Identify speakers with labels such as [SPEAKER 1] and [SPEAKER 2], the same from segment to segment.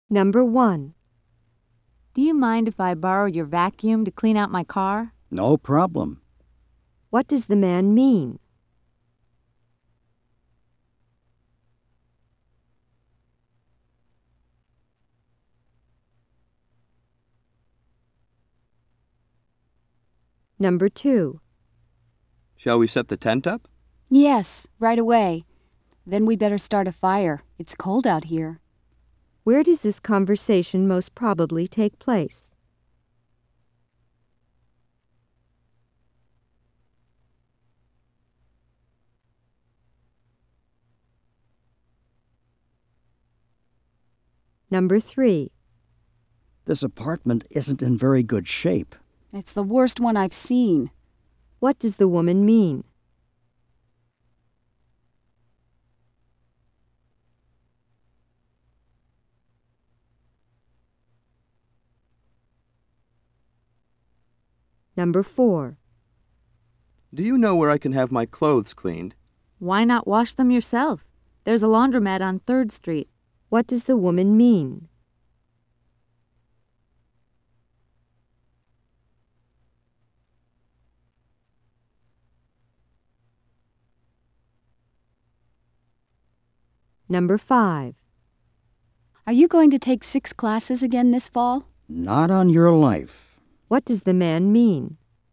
[SPEAKER 1] Number 1.
[SPEAKER 2] Do you mind if I borrow your vacuum to clean out my car?
[SPEAKER 3] No problem.
[SPEAKER 1] What does the man mean? Number 2.
[SPEAKER 4] Shall we set the tent up?
[SPEAKER 5] Yes, right away. Then we better start a fire. It's cold out here.
[SPEAKER 1] Where does this conversation most probably take place? Number 3.
[SPEAKER 3] This apartment isn't in very good shape.
[SPEAKER 5] It's the worst one I've seen.
[SPEAKER 1] What does the woman mean? Number 4.
[SPEAKER 4] Do you know where I can have my clothes cleaned?
[SPEAKER 2] Why not wash them yourself? There's a laundromat on 3rd Street.
[SPEAKER 1] What does the woman mean? Number 5.
[SPEAKER 5] Are you going to take 6 classes again this fall?
[SPEAKER 3] Not on your life.
[SPEAKER 1] What does the man mean?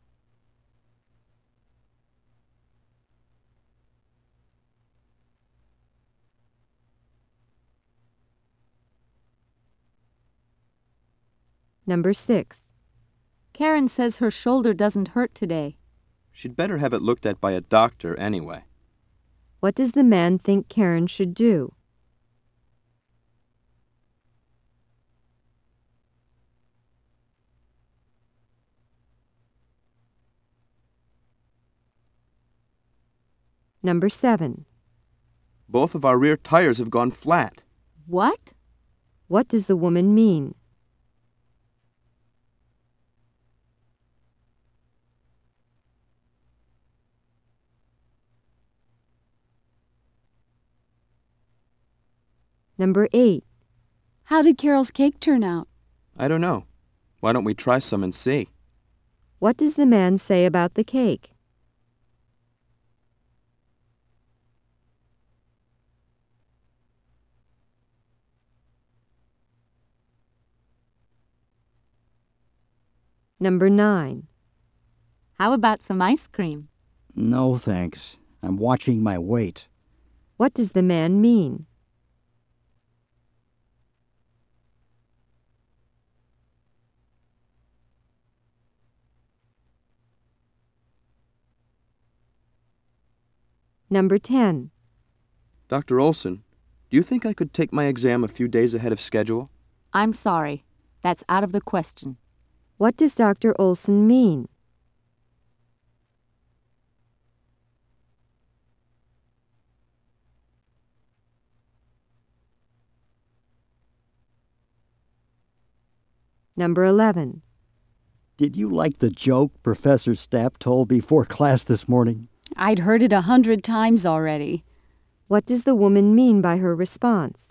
[SPEAKER 1] Number 6.
[SPEAKER 2] Karen says her shoulder doesn't hurt today.
[SPEAKER 4] She'd better have it looked at by a doctor anyway.
[SPEAKER 1] What does the man think Karen should do? Number 7.
[SPEAKER 4] Both of our rear tires have gone flat.
[SPEAKER 2] What?
[SPEAKER 1] What does the woman mean? Number 8.
[SPEAKER 5] How did Carol's cake turn out?
[SPEAKER 4] I don't know. Why don't we try some and see?
[SPEAKER 1] What does the man say about the cake? Number 9.
[SPEAKER 2] How about some ice cream?
[SPEAKER 3] No, thanks. I'm watching my weight.
[SPEAKER 1] What does the man mean? Number 10.
[SPEAKER 4] Dr. Olson, do you think I could take my exam a few days ahead of schedule?
[SPEAKER 2] I'm sorry. That's out of the question.
[SPEAKER 1] What does Dr. Olson mean? Number 11.
[SPEAKER 3] Did you like the joke Professor Stapp told before class this morning?
[SPEAKER 5] I'd heard it 100 times already.
[SPEAKER 1] What does the woman mean by her response?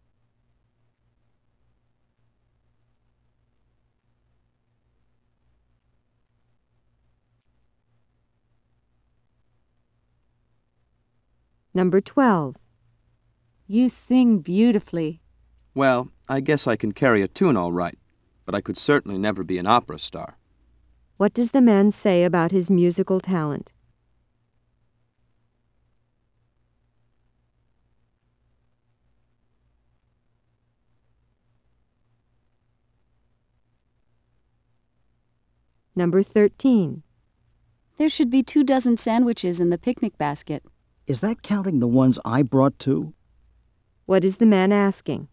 [SPEAKER 1] Number 12.
[SPEAKER 2] You sing beautifully.
[SPEAKER 4] Well, I guess I can carry a tune all right, but I could certainly never be an opera star.
[SPEAKER 1] What does the man say about his musical talent? Number 13.
[SPEAKER 5] There should be 2 dozen sandwiches in the picnic basket.
[SPEAKER 3] Is that counting the ones I brought too?
[SPEAKER 1] What is the man asking?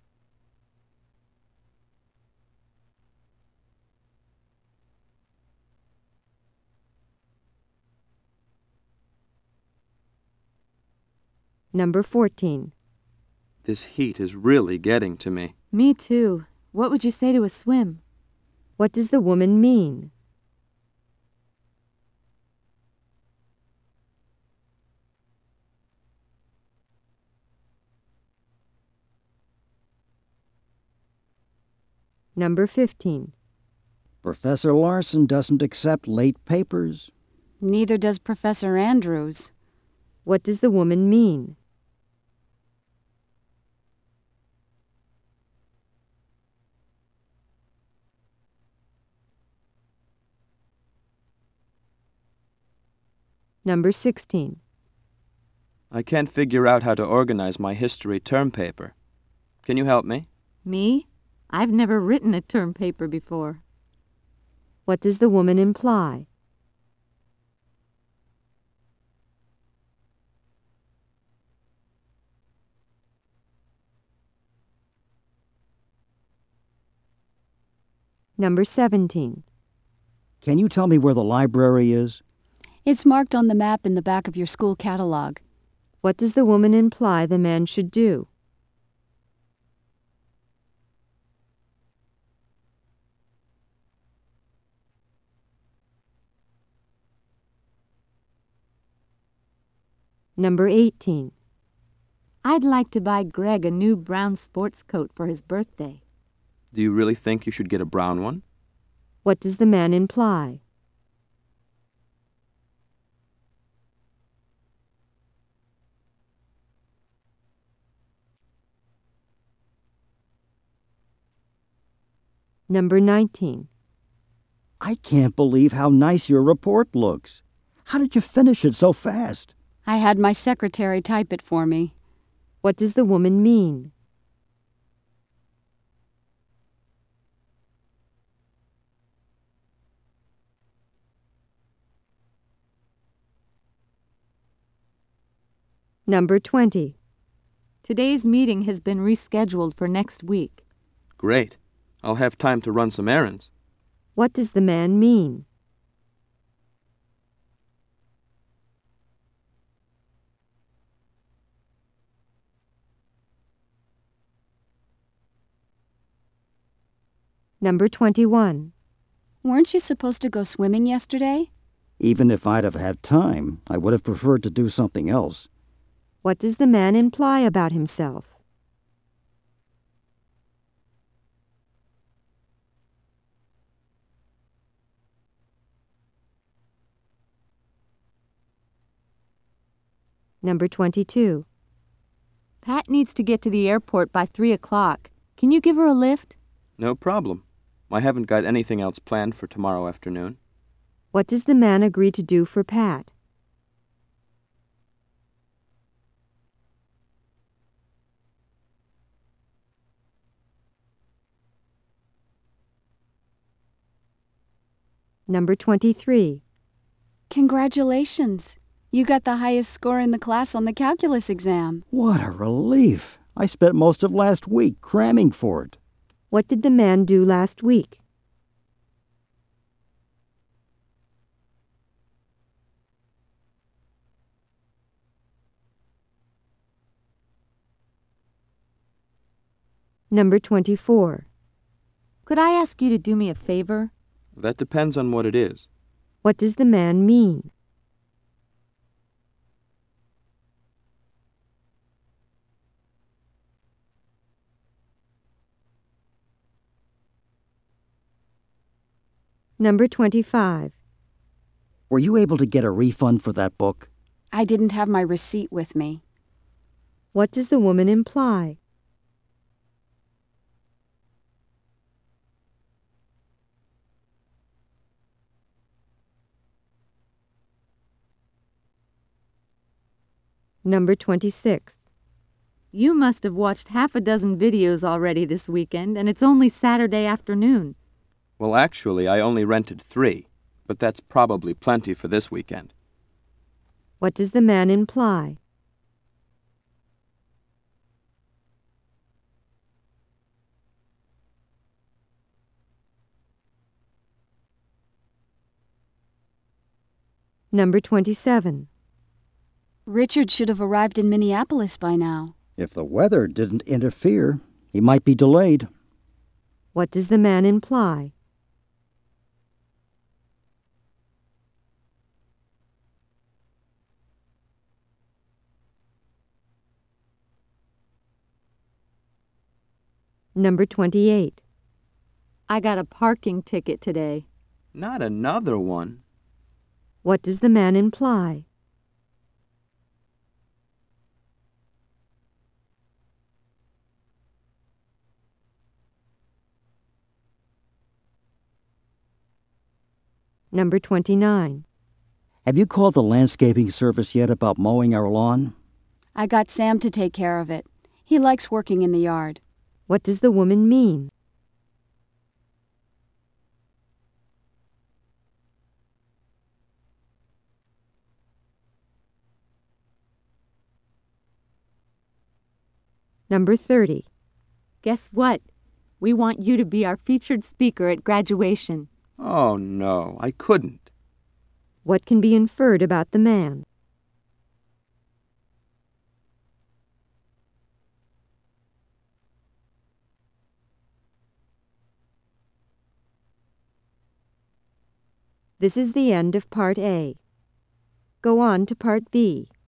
[SPEAKER 1] Number 14.
[SPEAKER 4] This heat is really getting to me.
[SPEAKER 2] Me too. What would you say to a swim?
[SPEAKER 1] What does the woman mean? Number 15.
[SPEAKER 3] Professor Larson doesn't accept late papers.
[SPEAKER 5] Neither does Professor Andrews.
[SPEAKER 1] What does the woman mean? Number 16.
[SPEAKER 4] I can't figure out how to organize my history term paper. Can you help me?
[SPEAKER 2] Me? I've never written a term paper before.
[SPEAKER 1] What does the woman imply? Number 17.
[SPEAKER 3] Can you tell me where the library is?
[SPEAKER 5] It's marked on the map in the back of your school catalog.
[SPEAKER 1] What does the woman imply the man should do? Number 18.
[SPEAKER 2] I'd like to buy Greg a new brown sports coat for his birthday.
[SPEAKER 4] Do you really think you should get a brown one?
[SPEAKER 1] What does the man imply? Number 19.
[SPEAKER 3] I can't believe how nice your report looks. How did you finish it so fast?
[SPEAKER 5] I had my secretary type it for me.
[SPEAKER 1] What does the woman mean? Number 20.
[SPEAKER 2] Today's meeting has been rescheduled for next week.
[SPEAKER 4] Great. I'll have time to run some errands.
[SPEAKER 1] What does the man mean? Number 21.
[SPEAKER 5] Weren't you supposed to go swimming yesterday?
[SPEAKER 3] Even if I'd have had time, I would have preferred to do something else.
[SPEAKER 1] What does the man imply about himself? Number 22.
[SPEAKER 2] Pat needs to get to the airport by 3 o'clock. Can you give her a lift?
[SPEAKER 4] No problem. I haven't got anything else planned for tomorrow afternoon.
[SPEAKER 1] What does the man agree to do for Pat? Number 23.
[SPEAKER 5] Congratulations! You got the highest score in the class on the calculus exam.
[SPEAKER 3] What a relief! I spent most of last week cramming for it.
[SPEAKER 1] What did the man do last week? Number 24.
[SPEAKER 2] Could I ask you to do me a favor?
[SPEAKER 4] That depends on what it is.
[SPEAKER 1] What does the man mean? Number 25.
[SPEAKER 3] Were you able to get a refund for that book?
[SPEAKER 5] I didn't have my receipt with me.
[SPEAKER 1] What does the woman imply? Number 26.
[SPEAKER 2] You must have watched half a dozen videos already this weekend, and it's only Saturday afternoon.
[SPEAKER 4] Well, actually, I only rented 3, but that's probably plenty for this weekend.
[SPEAKER 1] What does the man imply? Number 27.
[SPEAKER 5] Richard should have arrived in Minneapolis by now.
[SPEAKER 3] If the weather didn't interfere, he might be delayed.
[SPEAKER 1] What does the man imply? Number 28.
[SPEAKER 2] I got a parking ticket today.
[SPEAKER 4] Not another one.
[SPEAKER 1] What does the man imply? Number 29.
[SPEAKER 3] Have you called the landscaping service yet about mowing our lawn?
[SPEAKER 5] I got Sam to take care of it. He likes working in the yard.
[SPEAKER 1] What does the woman mean? Number 30.
[SPEAKER 2] Guess what? We want you to be our featured speaker at graduation.
[SPEAKER 4] Oh, no, I couldn't.
[SPEAKER 1] What can be inferred about the man? This is the end of Part A. Go on to Part B.